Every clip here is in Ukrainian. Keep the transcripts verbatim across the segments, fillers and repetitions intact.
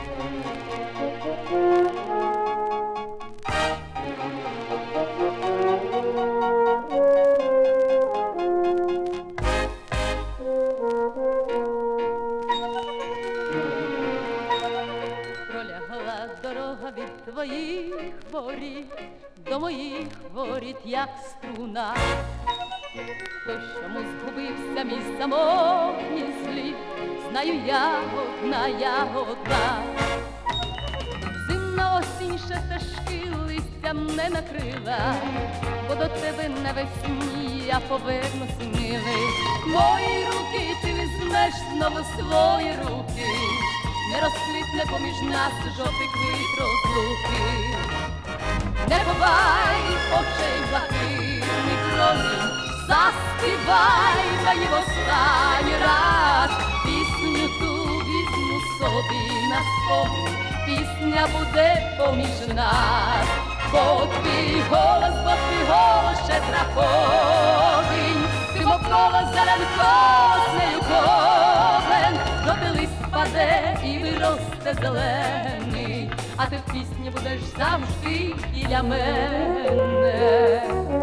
Пролягла дорога від твоїх воріт до моїх воріт, як струна. Хто чому згубився мій самотній слід, знаю я одна, я одна. Зимна осінь ще стежки листям не накрила, бо до тебе навесні я повернусь, милий. Мої руки ти візьмеш знову свої руки, не розквітне поміж нас жовтий квіт розлуки. Не ховай очей блакитний промінь, заспівай мені в останній раз. Пісню ту візьму собі на спомин, пісня буде поміж нас. Бо твій голос, бо твій голос ще траповень, ти мокола зеленко з нею ковен. Жовтий лист паде і виросте зелений, а ти в пісні будеш завжди біля мене.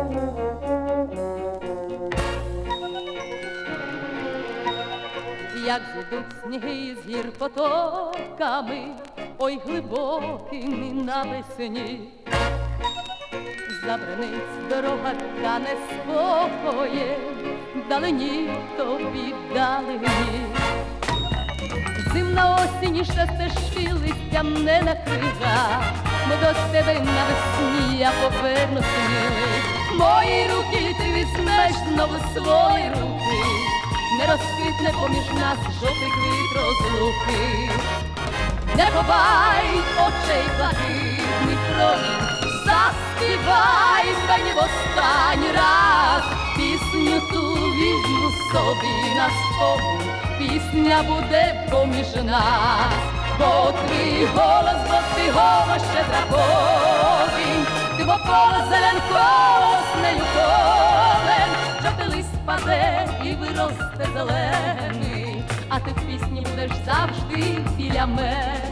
Як зійдуть сніги з гір потоками, ой глибокими навесні, забранить дорога та не спокоє, вдалині тобі вдалині. Зимна осінь ще стежки листям не накрила, бо до тебе навесні я повернусь, милий. Мої руки ти візьмеш знову свої руки, не розквітне поміж нас жовтий квіт розлуки. Не ховай очей блакитний промінь, заспівай мені в останній раз. Пісню ту візьму собі на спомин, пісня буде поміж нас. Бо твій голос, бо твій голос ще траповень, ти вокола зеленко з нею ковен. Жовтий лист паде і виросте зелений, а ти в пісні будеш завжди біля мене.